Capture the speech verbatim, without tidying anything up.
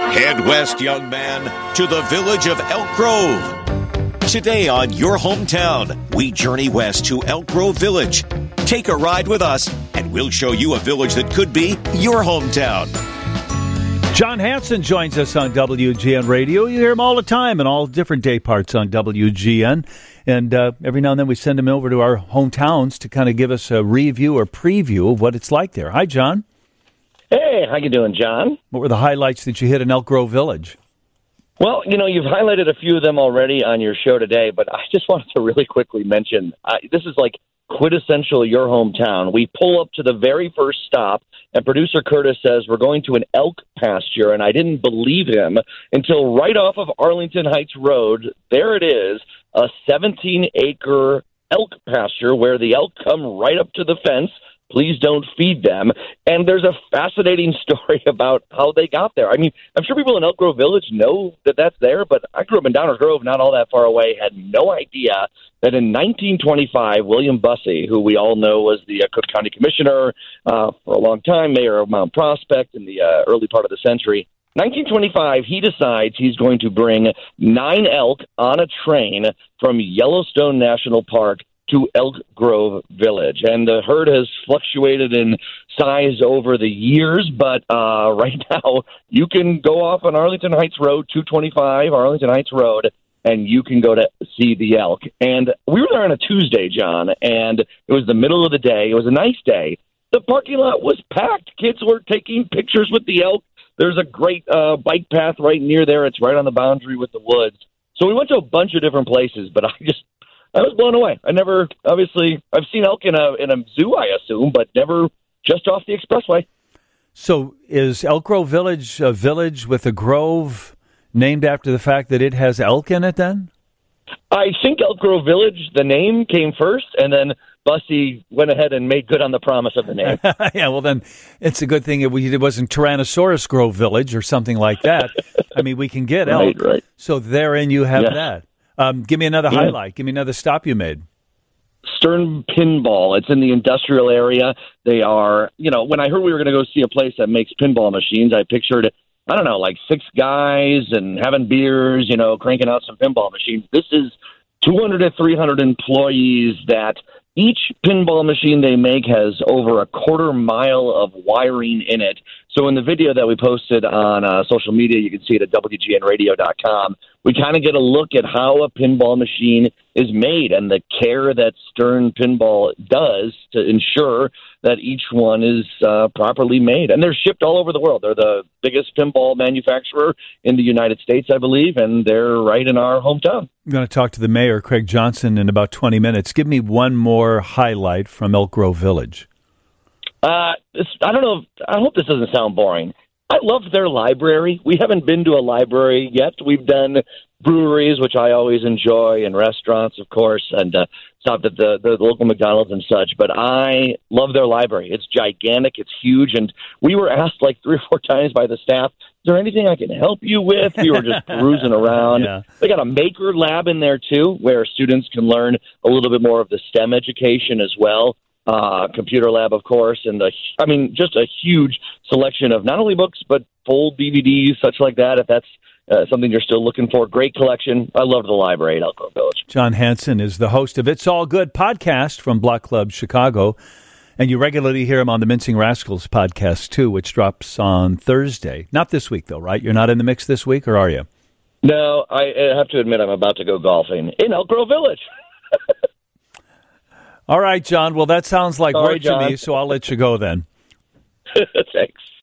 Head west, young man, to the village of Elk Grove. Today on Your Hometown, we journey west to Elk Grove Village. Take a ride with us, and we'll show you a village that could be your hometown. John Hanson joins us on W G N Radio. You hear him all the time in all different day parts on W G N. And uh, every now and then we send him over to our hometowns to kind of give us a review or preview of what it's like there. Hi, John. Hey, how you doing, John? What were the highlights that you hit in Elk Grove Village? Well, you know, you've highlighted a few of them already on your show today, but I just wanted to really quickly mention, uh, this is like quintessential your hometown. We pull up to the very first stop, and producer Curtis says we're going to an elk pasture, and I didn't believe him until right off of Arlington Heights Road. There it is, a seventeen-acre elk pasture where the elk come right up to the fence. Please don't feed them. And there's a fascinating story about how they got there. I mean, I'm sure people in Elk Grove Village know that that's there, but I grew up in Downers Grove, not all that far away, had no idea that in nineteen twenty-five, William Bussey, who we all know was the uh, Cook County Commissioner uh, for a long time, mayor of Mount Prospect in the uh, early part of the century, nineteen twenty-five, he decides he's going to bring nine elk on a train from Yellowstone National Park to Elk Grove Village. And the herd has fluctuated in size over the years, but uh, right now you can go off on Arlington Heights Road, two twenty-five Arlington Heights Road, and you can go to see the elk. And we were there on a Tuesday, John, and it was the middle of the day. It was a nice day. The parking lot was packed. Kids were taking pictures with the elk. There's a great uh, bike path right near there. It's right on the boundary with the woods. So we went to a bunch of different places, but I just I was blown away. I never, obviously, I've seen elk in a in a zoo, I assume, but never just off the expressway. So is Elk Grove Village a village with a grove named after the fact that it has elk in it then? I think Elk Grove Village, the name came first, and then Bussey went ahead and made good on the promise of the name. Yeah, well, then it's a good thing it wasn't Tyrannosaurus Grove Village or something like that. I mean, we can get elk. Right, right. So therein you have yes. that. Um, give me another yeah. highlight. Give me another stop you made. Stern Pinball. It's in the industrial area. They are, you know, when I heard we were going to go see a place that makes pinball machines, I pictured, I don't know, like six guys and having beers, you know, cranking out some pinball machines. This is two hundred to three hundred employees that each pinball machine they make has over a quarter mile of wiring in it. So in the video that we posted on uh, social media, you can see it at W G N radio dot com. We kind of get a look at how a pinball machine is made and the care that Stern Pinball does to ensure that each one is uh, properly made. And they're shipped all over the world. They're the biggest pinball manufacturer in the United States, I believe, and they're right in our hometown. I'm going to talk to the mayor, Craig Johnson, in about twenty minutes. Give me one more highlight from Elk Grove Village. Uh, this, I don't know. If, I hope this doesn't sound boring. I love their library. We haven't been to a library yet. We've done breweries, which I always enjoy, and restaurants, of course, and uh, stopped at the, the local McDonald's and such. But I love their library. It's gigantic. It's huge. And we were asked like three or four times by the staff, is there anything I can help you with? We were just cruising around. Yeah. They got a maker lab in there, too, where students can learn a little bit more of the STEM education as well. Uh, computer lab, of course, and the, I mean, just a huge selection of not only books, but full D V Ds, such like that, if that's uh, something you're still looking for. Great collection. I love the library at Elk Grove Village. John Hanson is the host of It's All Good podcast from Block Club Chicago, and you regularly hear him on the Mincing Rascals podcast, too, which drops on Thursday. Not this week, though, right? You're not in the mix this week, or are you? No, I have to admit I'm about to go golfing in Elk Grove Village. All right, John. Well, that sounds like Sorry, work John. to me, so I'll let you go then. Thanks.